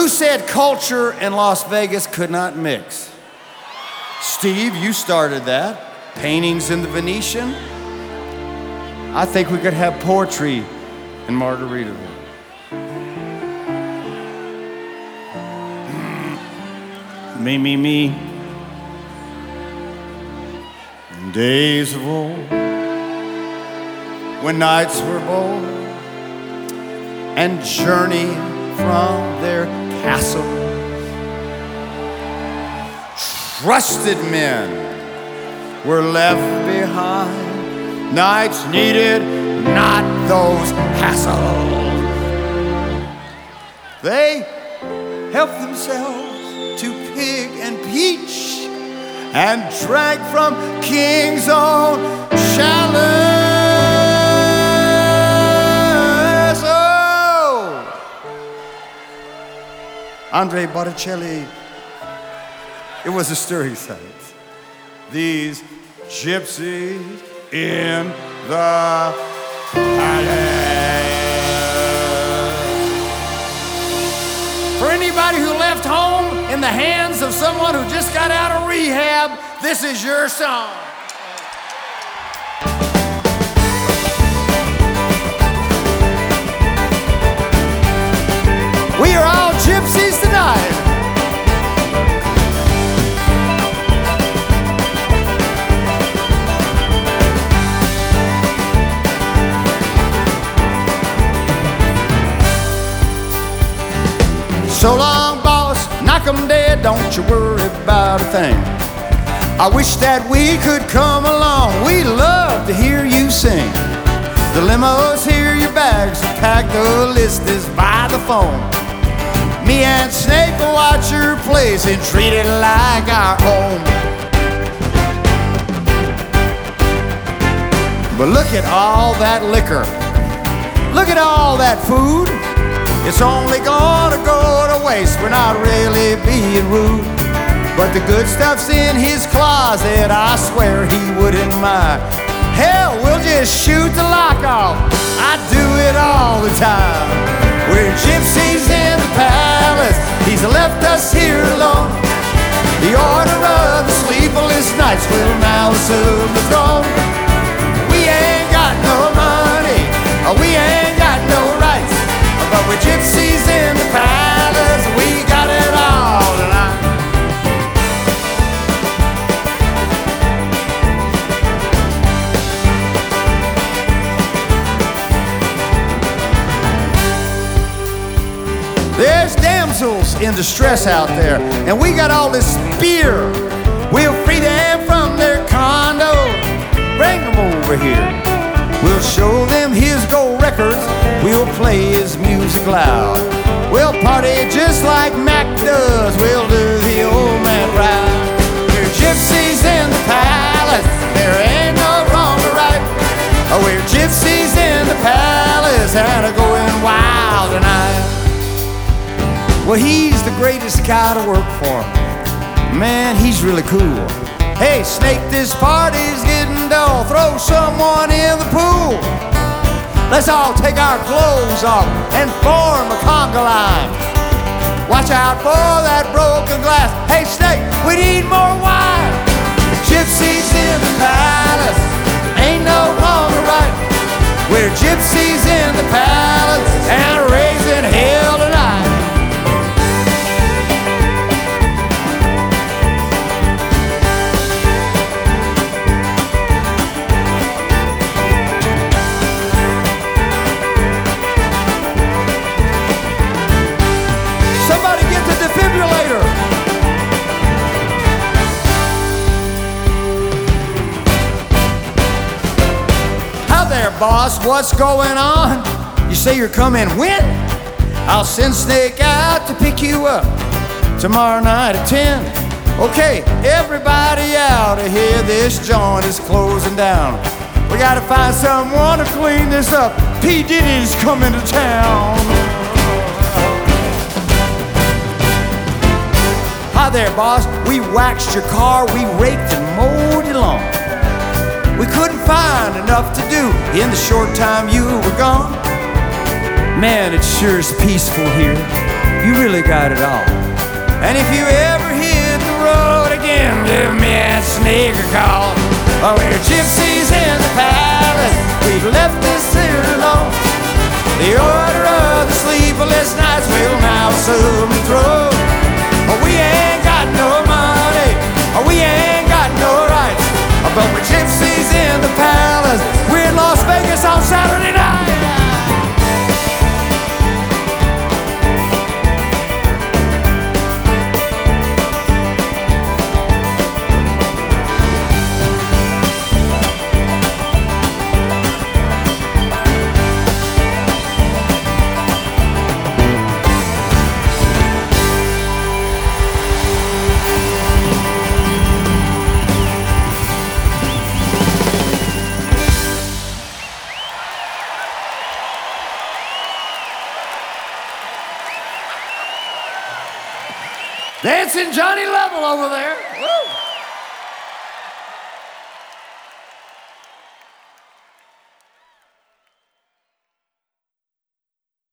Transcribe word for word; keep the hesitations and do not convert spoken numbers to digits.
Who said culture and Las Vegas could not mix? Steve, you started that. Paintings in the Venetian. I think we could have poetry in Margaritaville. Me, me, me. In days of old, when knights were bold and journeyed from their castle, trusted men were left behind. Knights needed not those hassles. They helped themselves to pig and peach and drank from king's own chalice. Oh, Andre Botticelli, it was a stirring sight. These gypsies in the palace. For anybody who left home in the hands of someone who just got out of rehab, this is your song. We are all gypsies tonight. So long, boss, knock 'em dead, don't you worry about a thing. I wish that we could come along, we love to hear you sing. The limo's here, your bags are packed, the list is by the phone. Me and Snake will watch your place and treat it like our own. But look at all that liquor, look at all that food. It's only gonna go to waste, we're not really being rude. But the good stuff's in his closet, I swear he wouldn't mind. Hell, we'll just shoot the lock off, I do it all the time. We're gypsies in the palace, he's left us here alone. The order of the sleepless nights will now assume the throne. We ain't got no money, we ain't got no rights, but we're gypsies in the palace, we got it all tonight. There's damsels in distress out there, and we got all this beer. We'll free them from their condo, bring them over here. We'll show them his gold records, we'll play his music loud. We'll party just like Mac does, we'll do the old man ride. We're gypsies in the palace, there ain't no wrong or right. Oh, we're gypsies in the palace and are going wild tonight. Well, he's the greatest guy to work for. Man, he's really cool. Hey, Snake, this party's getting dull. Throw someone in the pool. Let's all take our clothes off and form a conga line. Watch out for that broken glass. Hey, Snake, we need more wine. Gypsies in the palace, ain't no wrong or right. We're gypsies in the palace and raising hell tonight. Somebody get the defibrillator. Hi there, boss, what's going on? You say you're coming when? I'll send Snake out to pick you up tomorrow night at ten. Okay, everybody out of here, this joint is closing down. We gotta find someone to clean this up. P. Diddy's coming to town. Hi there, boss. We waxed your car, we raked and mowed your lawn. We couldn't find enough to do in the short time you were gone. Man, it sure is peaceful here. You really got it all. And if you ever hit the road again, give me a sneaker call. Oh, we're gypsies in the palace, we've left this city alone. The order of the sleepless nights will now soon be through. Oh, we ain't got no money, oh, we ain't got no rights, but we're gypsies in the palace. We're in Las Vegas on Saturday night. Dancing Johnny Lovell over there. Woo!